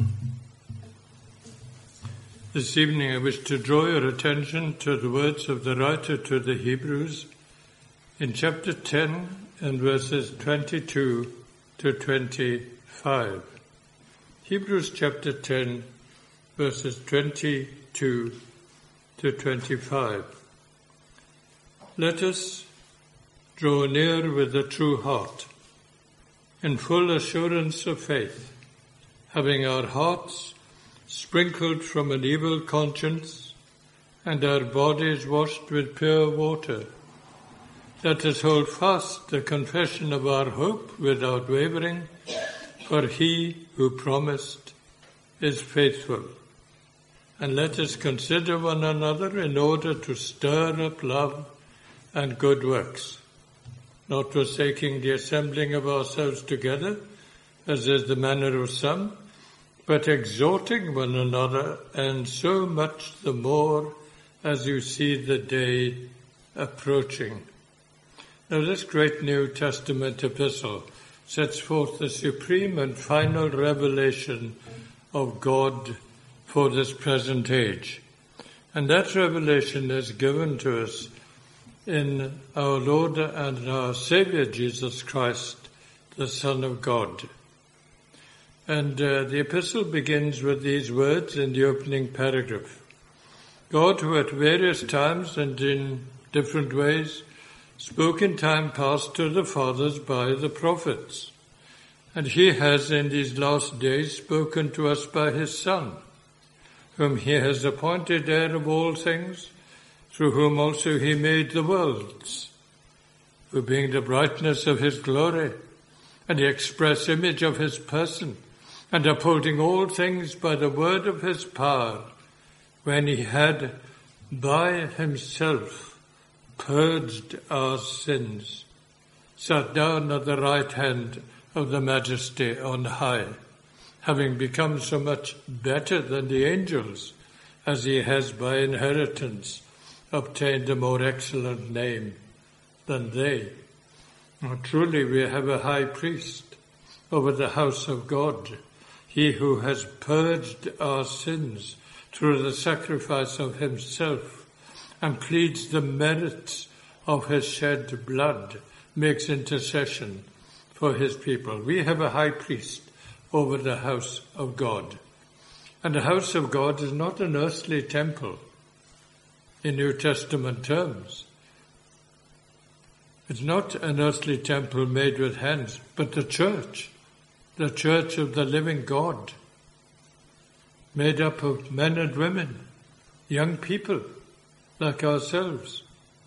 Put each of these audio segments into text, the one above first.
This evening I wish to draw your attention to the words of the writer to the Hebrews in chapter 10 and verses 22 to 25. Hebrews chapter 10 verses 22 to 25. Let us draw near with a true heart, in full assurance of faith, having our hearts sprinkled from an evil conscience and our bodies washed with pure water. Let us hold fast the confession of our hope without wavering, for he who promised is faithful. And let us consider one another in order to stir up love and good works, not forsaking the assembling of ourselves together, as is the manner of some, but exhorting one another, and so much the more as you see the day approaching. Now this great New Testament epistle sets forth the supreme and final revelation of God for this present age. And that revelation is given to us in our Lord and our Saviour Jesus Christ, the Son of God. And the epistle begins with these words in the opening paragraph. God, who at various times and in different ways spoke in time past to the fathers by the prophets, and he has in these last days spoken to us by his Son, whom he has appointed heir of all things, through whom also he made the worlds, who being the brightness of his glory and the express image of his person, and upholding all things by the word of his power, when he had by himself purged our sins, sat down at the right hand of the Majesty on high, having become so much better than the angels, as he has by inheritance obtained a more excellent name than they. Now, truly we have a high priest over the house of God, he who has purged our sins through the sacrifice of himself and pleads the merits of his shed blood, makes intercession for his people. We have a high priest over the house of God. And the house of God is not an earthly temple in New Testament terms. It's not an earthly temple made with hands, but the church of the living God, made up of men and women, young people like ourselves.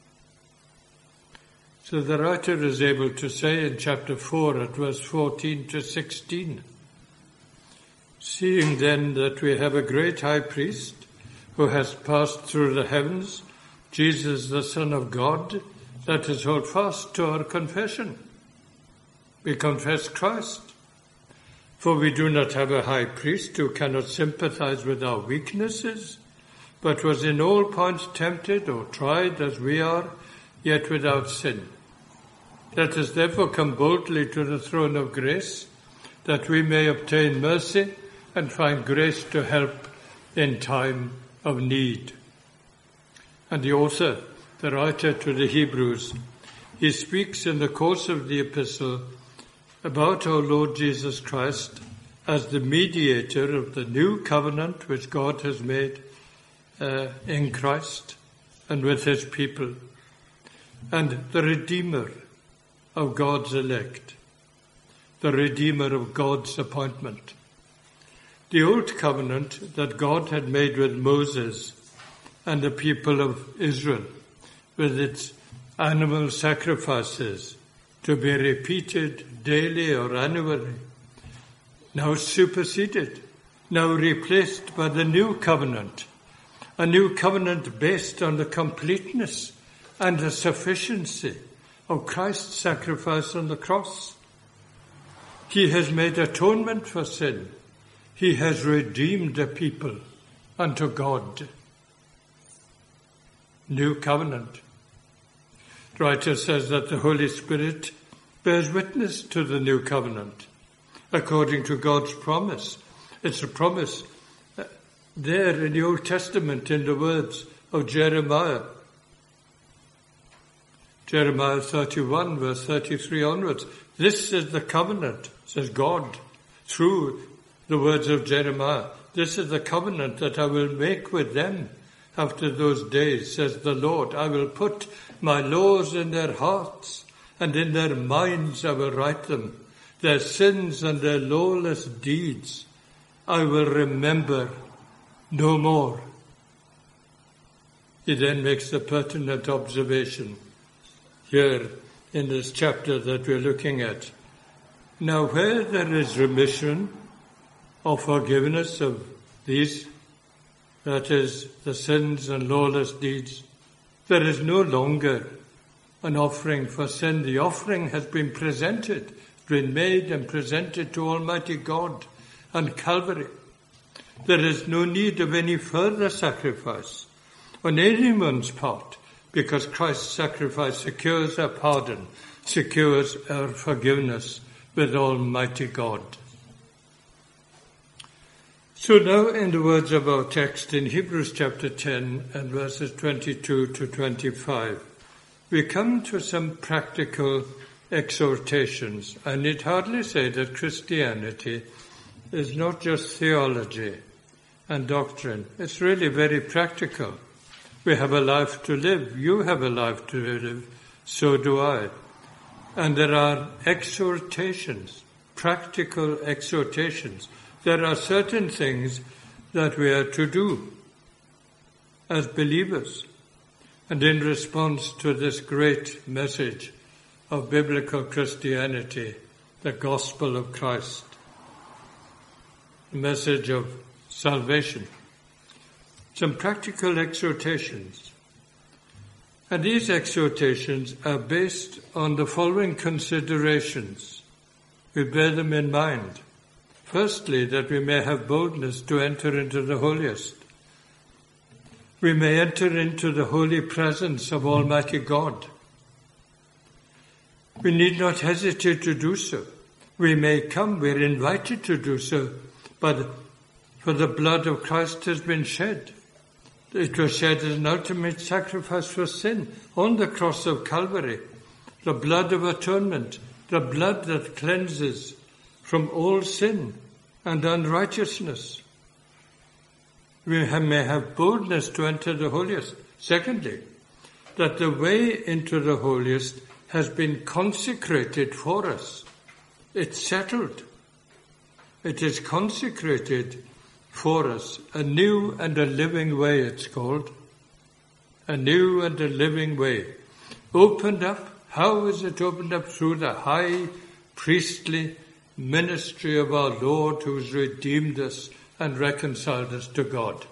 So the writer is able to say in chapter 4 at verse 14 to 16, seeing then that we have a great high priest who has passed through the heavens, Jesus the Son of God, let us hold fast to our confession. We confess Christ. For we do not have a high priest who cannot sympathize with our weaknesses, but was in all points tempted or tried as we are, yet without sin. Let us therefore come boldly to the throne of grace, that we may obtain mercy and find grace to help in time of need. And the author, the writer to the Hebrews, he speaks in the course of the epistle about our Lord Jesus Christ as the mediator of the new covenant which God has made in Christ and with his people, and the Redeemer of God's elect, the Redeemer of God's appointment. The old covenant that God had made with Moses and the people of Israel, with its animal sacrifices to be repeated daily or annually, now superseded, now replaced by the new covenant, a new covenant based on the completeness and the sufficiency of Christ's sacrifice on the cross. He has made atonement for sin. He has redeemed a people unto God. New covenant. The writer says that the Holy Spirit bears witness to the new covenant, according to God's promise It's a promise there in the Old Testament in the words of Jeremiah. Jeremiah 31, verse 33 onwards. This is the covenant, says God, through the words of Jeremiah. This is the covenant that I will make with them after those days, says the Lord. I will put my laws in their hearts, and in their minds I will write them. Their sins and their lawless deeds I will remember no more. He then makes the pertinent observation here in this chapter that we're looking at. Now, where there is remission or forgiveness of these, that is, the sins and lawless deeds, there is no longer an offering for sin. The offering has been presented, been made and presented to Almighty God on Calvary. There is no need of any further sacrifice on anyone's part, because Christ's sacrifice secures our pardon, secures our forgiveness with Almighty God. So now in the words of our text in Hebrews chapter 10 and verses 22 to 25, we come to some practical exhortations. I need hardly say that Christianity is not just theology and doctrine. It's really very practical. We have a life to live. You have a life to live. So do I. And there are exhortations, practical exhortations. There are certain things that we are to do as believers. And in response to this great message of biblical Christianity, the gospel of Christ, the message of salvation, some practical exhortations. And these exhortations are based on the following considerations. We bear them in mind. Firstly, that we may have boldness to enter into the holiest. We may enter into the holy presence of Almighty God. We need not hesitate to do so. We may come, we're invited to do so, but for the blood of Christ has been shed. It was shed as an ultimate sacrifice for sin on the cross of Calvary. The blood of atonement, the blood that cleanses from all sin and unrighteousness. We may have boldness to enter the holiest. Secondly, that the way into the holiest has been consecrated for us. It's settled. It is consecrated for us. A new and a living way, it's called. A new and a living way. Opened up. How is it opened up? Through the high priestly ministry of our Lord, who's redeemed us and reconciled us to God.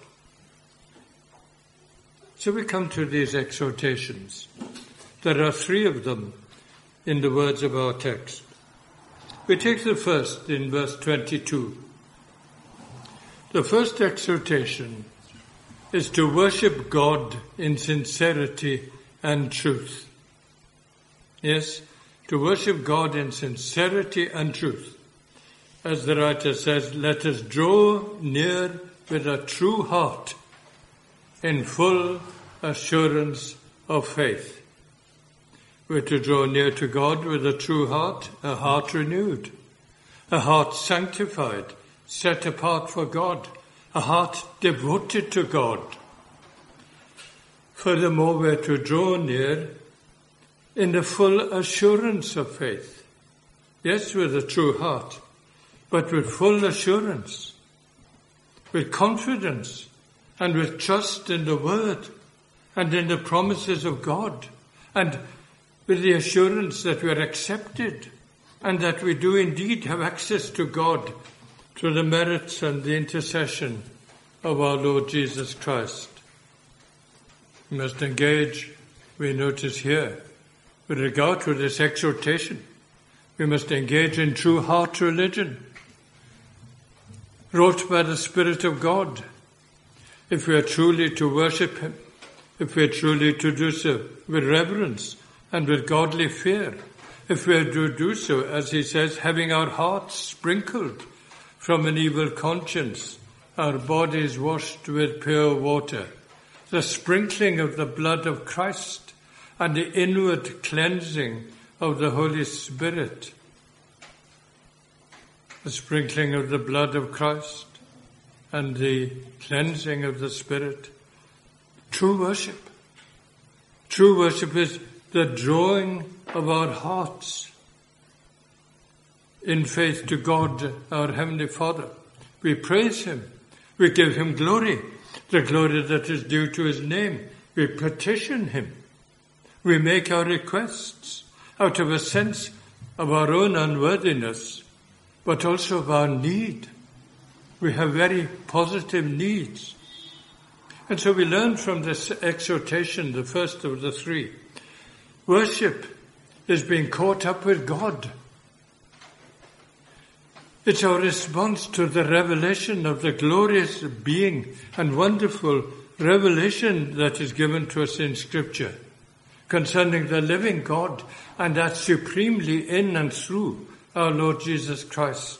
So we come to these exhortations. There are three of them in the words of our text. We take the first in verse 22. The first exhortation is to worship God in sincerity and truth. Yes, to worship God in sincerity and truth. As the writer says, let us draw near with a true heart in full assurance of faith. We're to draw near to God with a true heart, a heart renewed, a heart sanctified, set apart for God, a heart devoted to God. Furthermore, we're to draw near in the full assurance of faith. Yes, with a true heart, but with full assurance, with confidence, and with trust in the Word and in the promises of God, and with the assurance that we are accepted and that we do indeed have access to God through the merits and the intercession of our Lord Jesus Christ. We must engage, we notice here, with regard to this exhortation, we must engage in true heart religion, wrought by the Spirit of God. If we are truly to worship Him, if we are truly to do so with reverence and with godly fear, if we are to do so, as He says, having our hearts sprinkled from an evil conscience, our bodies washed with pure water, the sprinkling of the blood of Christ, and the inward cleansing of the Holy Spirit. The sprinkling of the blood of Christ and the cleansing of the Spirit. True worship. True worship is the drawing of our hearts in faith to God, our Heavenly Father. We praise Him. We give Him glory, the glory that is due to His name. We petition Him. We make our requests out of a sense of our own unworthiness, but also of our need. We have very positive needs. And so we learn from this exhortation, the first of the three. Worship is being caught up with God. It's our response to the revelation of the glorious being and wonderful revelation that is given to us in Scripture concerning the living God, and that supremely in and through our Lord Jesus Christ.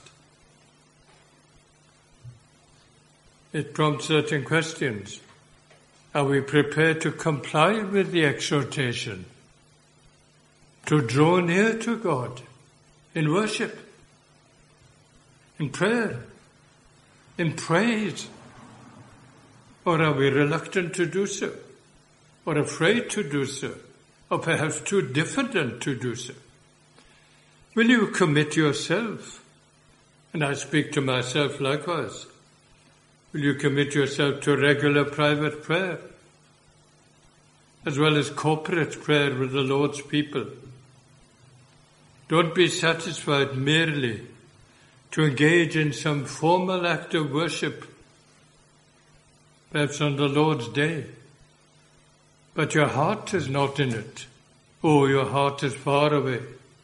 It prompts certain questions. Are we prepared to comply with the exhortation? To draw near to God in worship, in prayer, in praise? Or are we reluctant to do so? Or afraid to do so? Or perhaps too diffident to do so? Will you commit yourself? And I speak to myself likewise. Will you commit yourself to regular private prayer, as well as corporate prayer with the Lord's people? Don't be satisfied merely to engage in some formal act of worship, perhaps on the Lord's Day, but your heart is not in it. Oh, your heart is far away.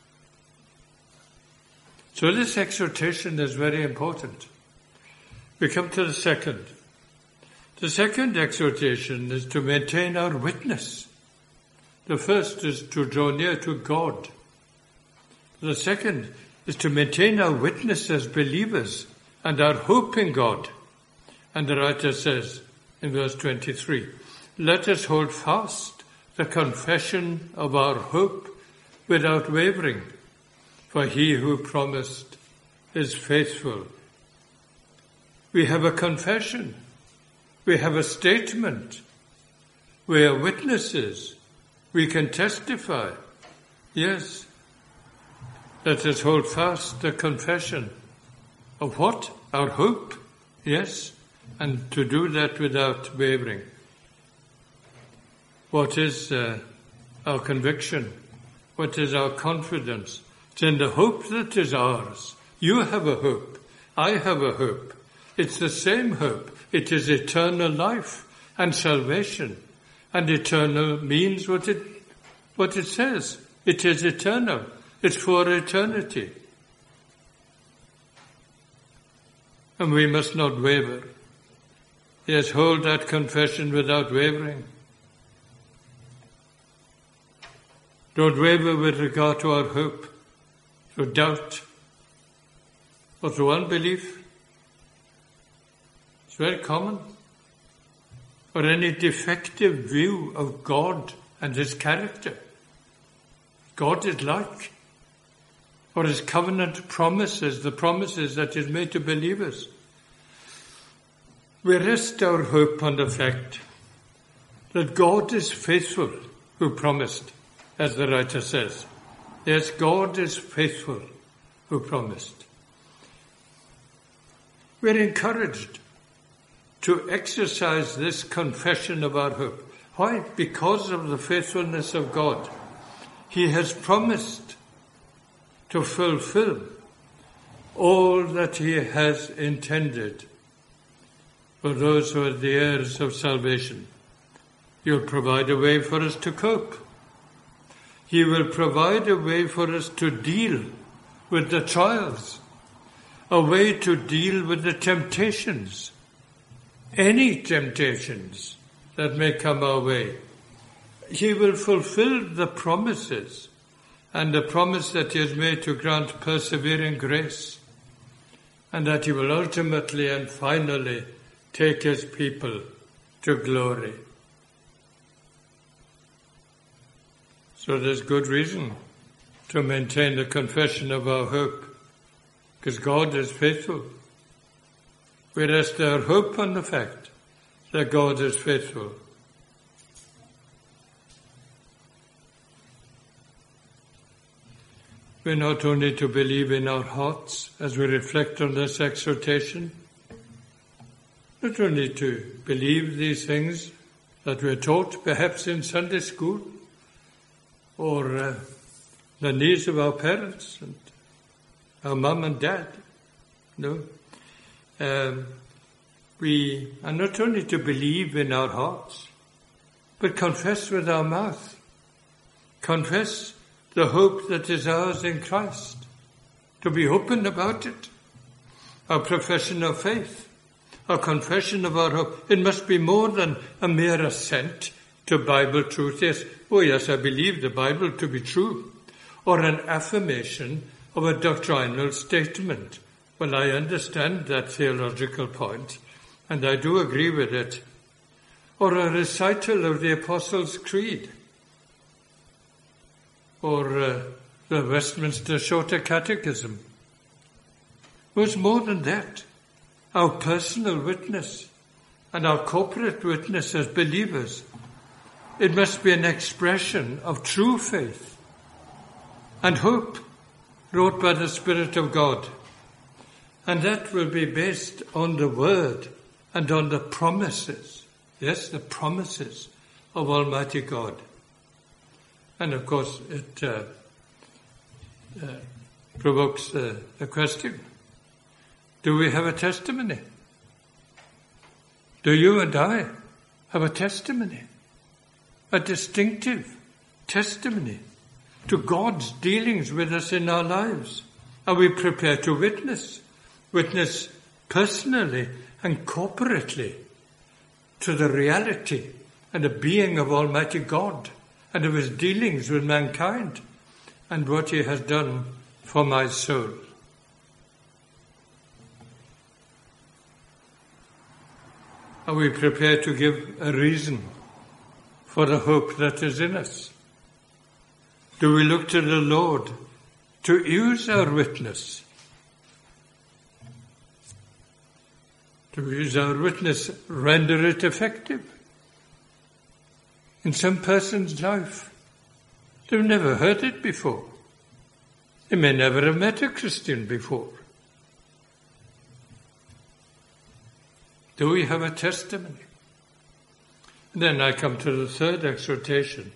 So this exhortation is very important. We come to the second. The second exhortation is to maintain our witness. The first is to draw near to God. The second is to maintain our witness as believers and our hope in God. And the writer says in verse 23, let us hold fast the confession of our hope without wavering, for He who promised is faithful. We have a confession. We have a statement. We are witnesses. We can testify. Yes. Let us hold fast the confession of what? Our hope. Yes. And to do that without wavering. What is our conviction? What is our confidence? It's in the hope that is ours. You have a hope. I have a hope. It's the same hope. It is eternal life and salvation. And eternal means what it says. It is eternal. It's for eternity. And we must not waver. Yes, hold that confession without wavering. Don't waver with regard to our hope, to doubt, or to unbelief. It's very common. Or any defective view of God and His character. God is like. Or His covenant promises, the promises that He's made to believers. We rest our hope on the fact that God is faithful who promised, as the writer says. Yes, God is faithful who promised. We're encouraged to exercise this confession of our hope. Why? Because of the faithfulness of God. He has promised to fulfill all that He has intended for those who are the heirs of salvation. He'll provide a way for us to cope. He will provide a way for us to deal with the trials, a way to deal with the temptations, any temptations that may come our way. He will fulfill the promises and the promise that He has made to grant persevering grace. and that he will ultimately and finally take his people to glory. So there's good reason to maintain the confession of our hope, because God is faithful. We rest our hope on the fact that God is faithful. We not only to believe in our hearts as we reflect on this exhortation, not only to believe these things that we're taught perhaps in Sunday school or the needs of our parents and our mum and dad. No. We are not only to believe in our hearts, but confess with our mouth. Confess the hope that is ours in Christ. To be open about it. Our profession of faith. Our confession of our hope. It must be more than a mere assent to Bible truth. Yes, oh yes, I believe the Bible to be true. Or an affirmation of a doctrinal statement. Well, I understand that theological point, and I do agree with it. Or a recital of the Apostles' Creed. Or the Westminster Shorter Catechism. It was more than that. Our personal witness and our corporate witness as believers. It must be an expression of true faith and hope wrought by the Spirit of God. And that will be based on the Word and on the promises. Yes, the promises of Almighty God. And of course, it provokes the question, do we have a testimony? Do you and I have a testimony? A distinctive testimony to God's dealings with us in our lives? Are we prepared to witness? Witness personally and corporately to the reality and the being of Almighty God and of his dealings with mankind and what he has done for my soul. Are we prepared to give a reason for the hope that is in us? Do we look to the Lord to use our witness? To use our witness, render it effective in some person's life. They've never heard it before. They may never have met a Christian before. Do we have a testimony? And then I come to the third exhortation.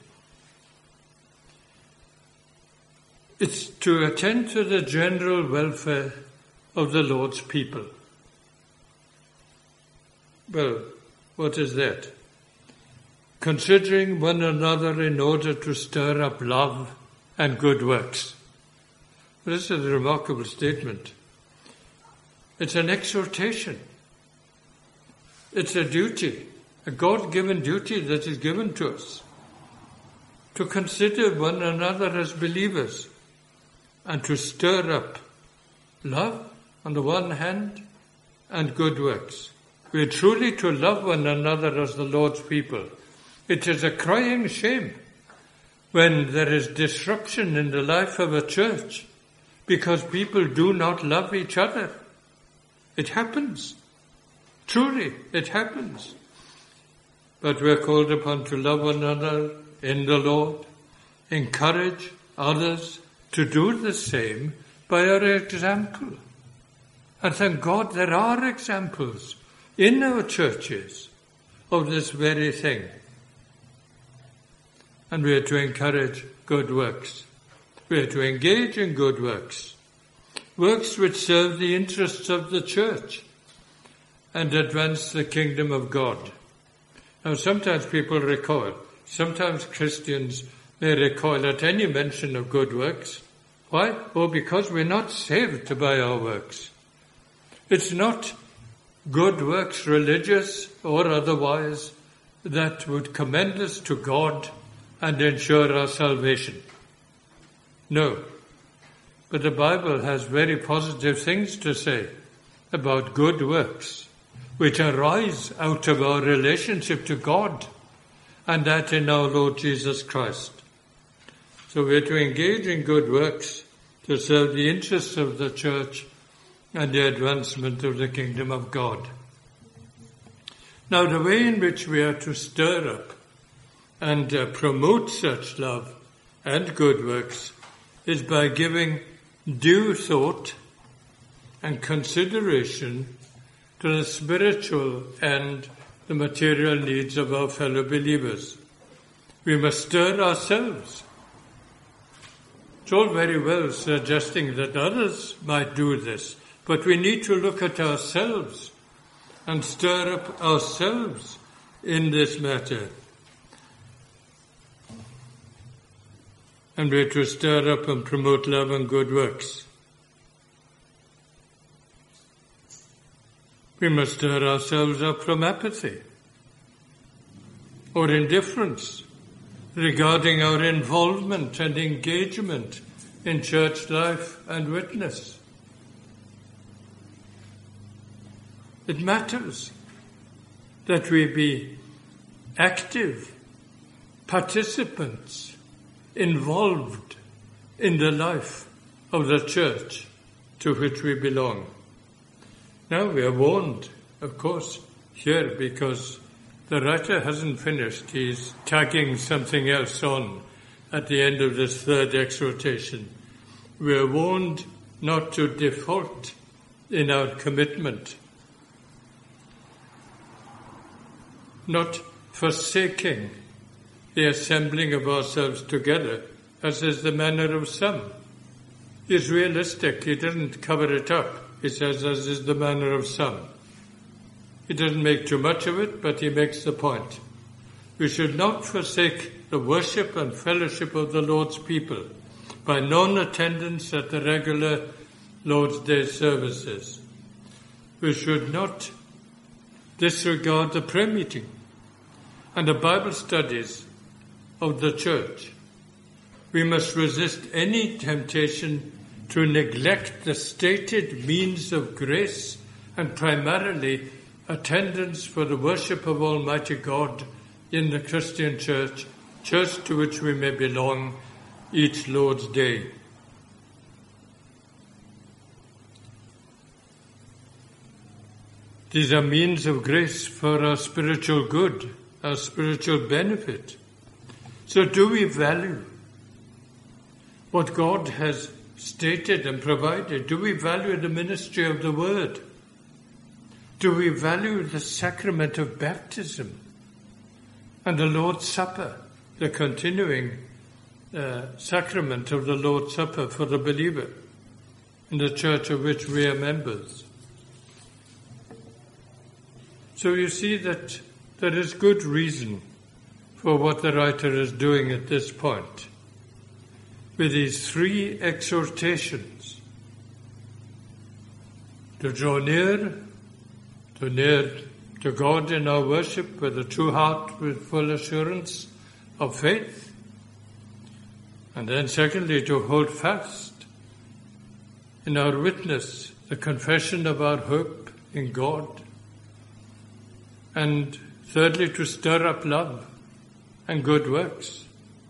It's to attend to the general welfare of the Lord's people. Well, what is that? Considering one another in order to stir up love and good works. This is a remarkable statement. It's an exhortation. It's a duty, a God-given duty that is given to us, to consider one another as believers and to stir up love on the one hand and good works. We are truly to love one another as the Lord's people. It is a crying shame when there is disruption in the life of a church because people do not love each other. It happens. Truly, it happens. But we are called upon to love one another in the Lord, encourage others to do the same by our example. And thank God there are examples in our churches of this very thing. And we are to encourage good works. We are to engage in good works. Works which serve the interests of the church and advance the kingdom of God. Now sometimes people recoil. Sometimes Christians may recoil at any mention of good works. Why? Oh, because we're not saved by our works. It's not good works, religious or otherwise, that would commend us to God and ensure our salvation. No. But the Bible has very positive things to say about good works, which arise out of our relationship to God, and that in our Lord Jesus Christ. So we're to engage in good works to serve the interests of the church and the advancement of the kingdom of God. Now, the way in which we are to stir up and promote such love and good works is by giving due thought and consideration to the spiritual and the material needs of our fellow believers. We must stir ourselves. It's all very well suggesting that others might do this, but we need to look at ourselves and stir up ourselves in this matter. And we're to stir up and promote love and good works. We must stir ourselves up from apathy or indifference regarding our involvement and engagement in church life and witness. It matters that we be active participants involved in the life of the church to which we belong. Now we are warned, of course, here because the writer hasn't finished. He's tagging something else on at the end of this third exhortation. We are warned not to default in our commitment, not forsaking the assembling of ourselves together, as is the manner of some. He's realistic. He doesn't cover it up. He says, as is the manner of some. He doesn't make too much of it, but he makes the point. We should not forsake the worship and fellowship of the Lord's people by non-attendance at the regular Lord's Day services. We should not disregard the prayer meeting and the Bible studies of the church. We must resist any temptation to neglect the stated means of grace and primarily attendance for the worship of Almighty God in the Christian church, church to which we may belong each Lord's Day. These are means of grace for our spiritual good, our spiritual benefit. So do we value what God has stated and provided? Do we value the ministry of the Word? Do we value the sacrament of baptism and the Lord's Supper, the continuing sacrament of the Lord's Supper for the believer in the church of which we are members? So you see that there is good reason for what the writer is doing at this point with these three exhortations: to draw near to God in our worship with a true heart, with full assurance of faith, and then secondly, to hold fast in our witness, the confession of our hope in God, and thirdly, to stir up love and good works.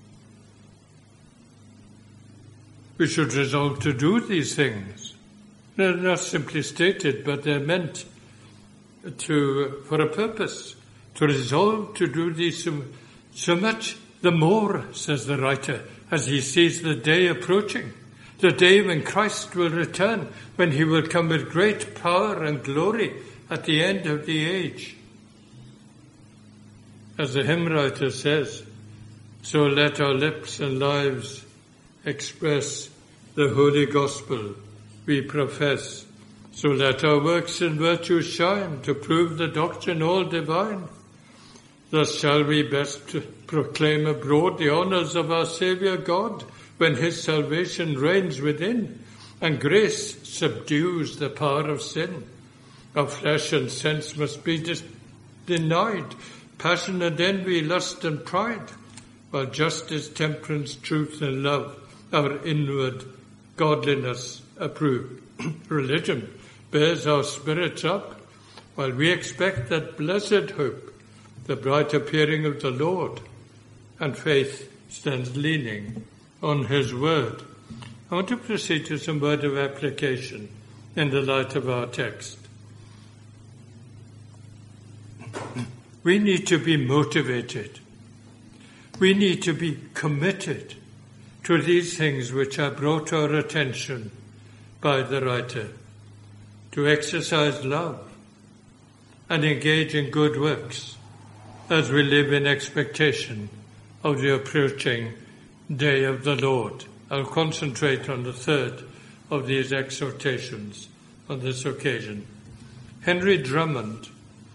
We should resolve to do these things. They're not simply stated, but they're meant for a purpose, to resolve to do these so much the more, says the writer, as he sees the day approaching, the day when Christ will return, when he will come with great power and glory at the end of the age. As the hymn writer says, so let our lips and lives express the holy gospel we profess. So let our works and virtues shine to prove the doctrine all divine. Thus shall we best proclaim abroad the honours of our Saviour God, when his salvation reigns within, and grace subdues the power of sin. Our flesh and sense must be denied, passion and envy, lust and pride, while justice, temperance, truth and love our inward godliness approve. Religion bears our spirits up while we expect that blessed hope, the bright appearing of the Lord, and faith stands leaning on his word. I want to proceed to some word of application in the light of our text. We need to be motivated. We need to be committed to these things which are brought to our attention by the writer, to exercise love and engage in good works as we live in expectation of the approaching day of the Lord. I'll concentrate on the third of these exhortations on this occasion. Henry Drummond,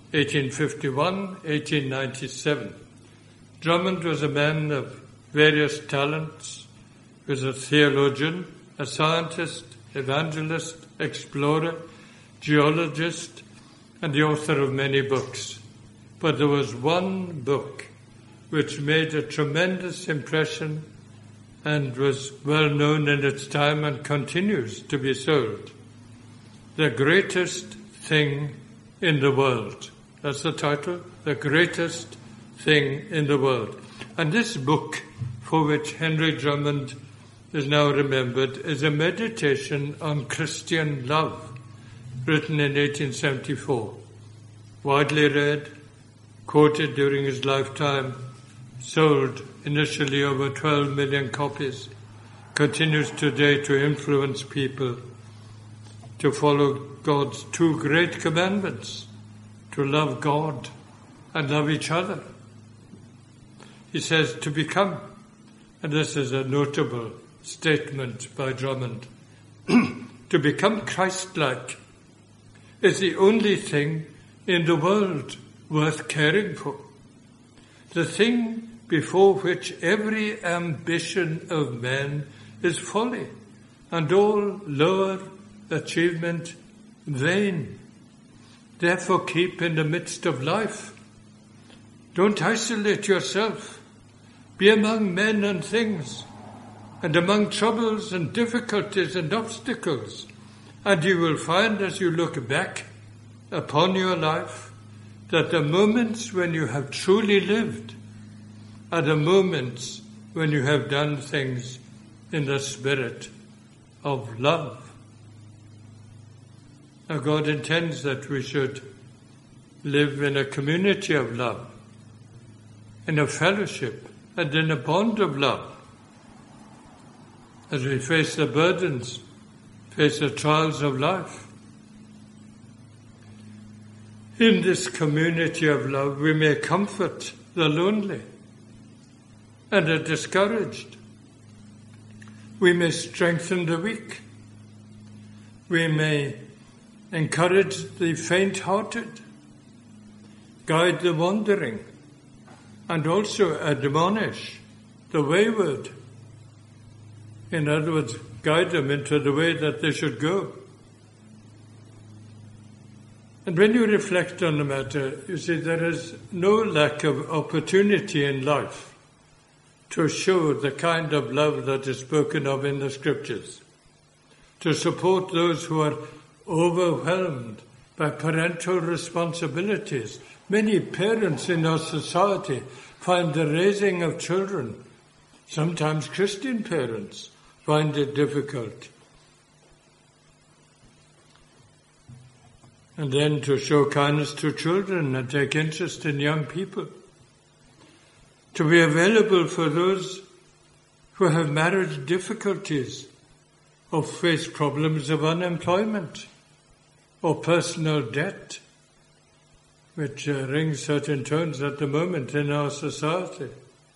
1851-1897. Drummond was a man of various talents. He was a theologian, a scientist, evangelist, explorer, geologist, and the author of many books. But there was one book which made a tremendous impression and was well known in its time and continues to be sold. The Greatest Thing in the World. That's the title, The Greatest Thing in the World. And this book, for which Henry Drummond is now remembered, is a meditation on Christian love, written in 1874. Widely read, quoted during his lifetime, sold initially over 12 million copies, continues today to influence people to follow God's two great commandments, to love God and love each other. He says to become, and this is a notable statement by Drummond, to become Christ-like is the only thing in the world worth caring for. The thing before which every ambition of man is folly, and all lower achievement vain. Therefore keep in the midst of life. Don't isolate yourself. Be among men and things, and among troubles and difficulties and obstacles, and you will find as you look back upon your life that the moments when you have truly lived are the moments when you have done things in the spirit of love. Now God intends that we should live in a community of love, in a fellowship and in a bond of love. As we face the burdens, face the trials of life. In this community of love, we may comfort the lonely and the discouraged. We may strengthen the weak. We may encourage the faint-hearted, guide the wandering, and also admonish the wayward. In other words, guide them into the way that they should go. And when you reflect on the matter, you see there is no lack of opportunity in life to show the kind of love that is spoken of in the Scriptures, to support those who are overwhelmed by parental responsibilities. Many parents in our society find the raising of children, sometimes Christian parents, find it difficult. And then to show kindness to children and take interest in young people. To be available for those who have marriage difficulties or face problems of unemployment or personal debt, which rings certain tones at the moment in our society.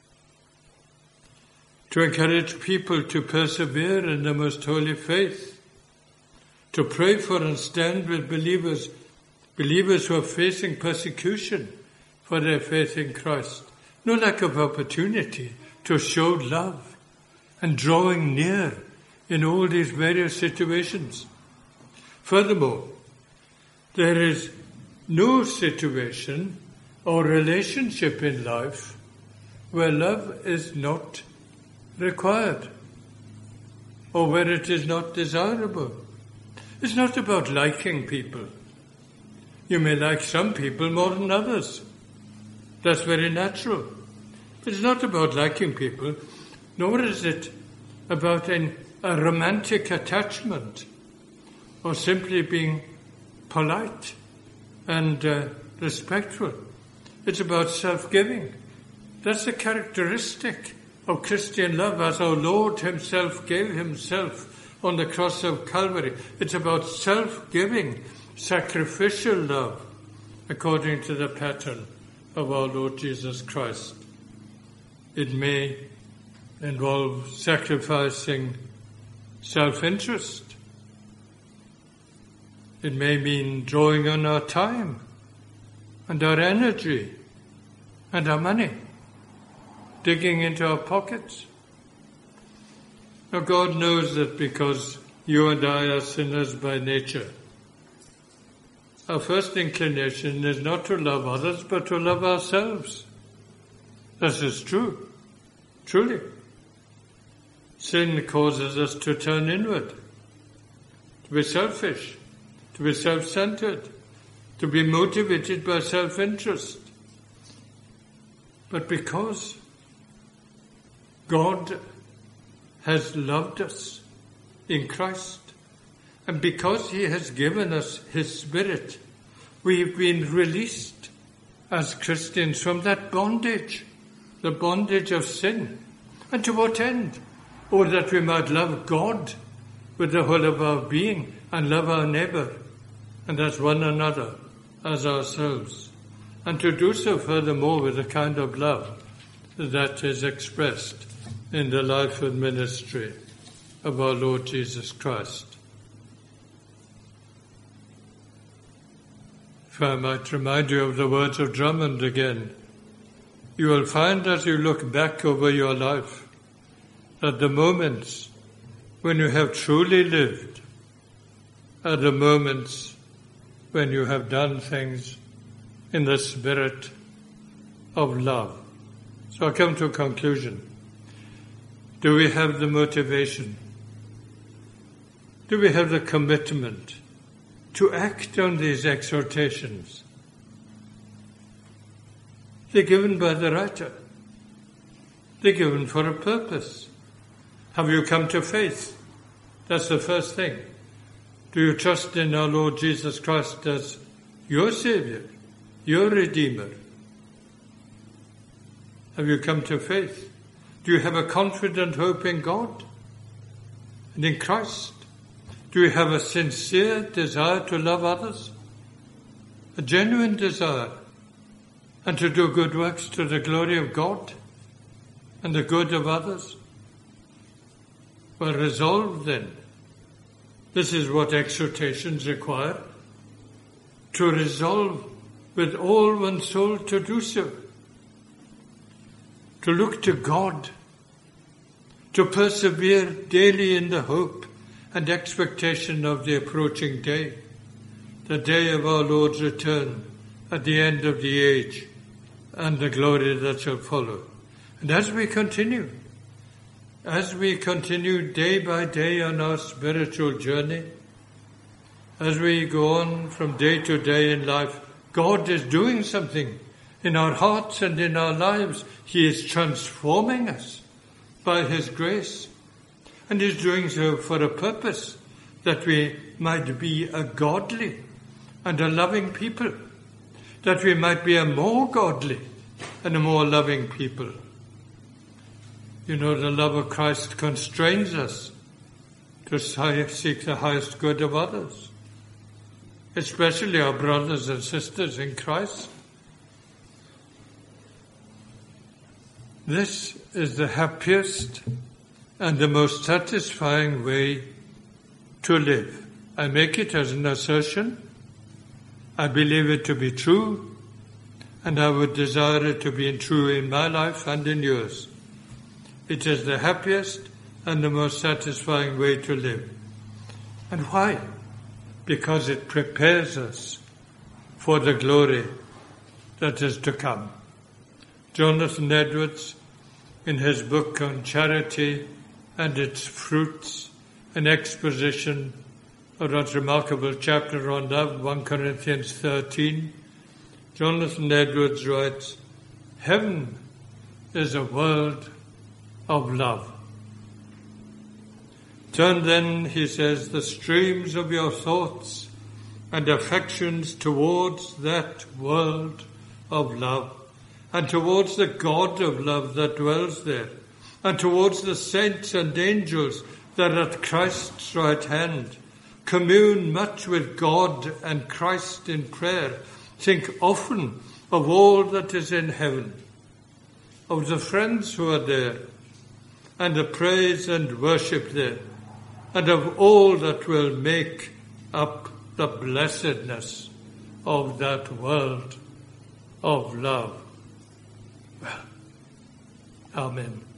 To encourage people to persevere in the most holy faith, to pray for and stand with believers who are facing persecution for their faith in Christ. No lack of opportunity to show love and drawing near in all these various situations. Furthermore, there is no situation or relationship in life where love is not required or where it is not desirable. It's not about liking people. You may like some people more than others. That's very natural. It's not about liking people, nor is it about a romantic attachment or simply being polite and respectful. It's about self-giving. That's a characteristic of Christian love, as our Lord himself gave himself on the cross of Calvary. It's about self-giving, sacrificial love, according to the pattern of our Lord Jesus Christ. It may involve sacrificing self-interest. It may mean drawing on our time and our energy and our money, digging into our pockets. Now God knows that because you and I are sinners by nature, our first inclination is not to love others, but to love ourselves. This is true, truly. Sin causes us to turn inward, to be selfish, to be self-centered, to be motivated by self-interest. But because God has loved us in Christ, and because he has given us his Spirit, we've been released as Christians from that bondage, the bondage of sin. And to what end? Oh, that we might love God with the whole of our being and love our neighbour, and as one another, as ourselves. And to do so furthermore with the kind of love that is expressed in the life and ministry of our Lord Jesus Christ. If I might remind you of the words of Drummond again, you will find as you look back over your life that the moments when you have truly lived are the moments when you have done things in the spirit of love. So I come to a conclusion. Do we have the motivation? Do we have the commitment to act on these exhortations? They're given by the writer. They're given for a purpose. Have you come to faith? That's the first thing. Do you trust in our Lord Jesus Christ as your Saviour, your Redeemer? Have you come to faith? Do you have a confident hope in God and in Christ? Do you have a sincere desire to love others? A genuine desire, and to do good works to the glory of God and the good of others? Well, resolve then. This is what exhortations require. To resolve with all one's soul to do so. To look to God. To persevere daily in the hope and expectation of the approaching day. The day of our Lord's return at the end of the age and the glory that shall follow. And as we continue day by day on our spiritual journey, as we go on from day to day in life, God is doing something in our hearts and in our lives. He is transforming us by his grace. And he's doing so for a purpose, that we might be a godly and a loving people, that we might be a more godly and a more loving people. You know, the love of Christ constrains us to seek the highest good of others, especially our brothers and sisters in Christ. This is the happiest and the most satisfying way to live. I make it as an assertion. I believe it to be true, and I would desire it to be true in my life and in yours. It is the happiest and the most satisfying way to live. And why? Because it prepares us for the glory that is to come. Jonathan Edwards, in his book on charity and its fruits, an exposition that remarkable chapter on love, 1 Corinthians 13, Jonathan Edwards writes, "Heaven is a world of love." Turn then, he says, the streams of your thoughts and affections towards that world of love, and towards the God of love that dwells there, and towards the saints and angels that are at Christ's right hand. Commune much with God and Christ in prayer. Think often of all that is in heaven, of the friends who are there, and the praise and worship there, and of all that will make up the blessedness of that world of love. Well, amen.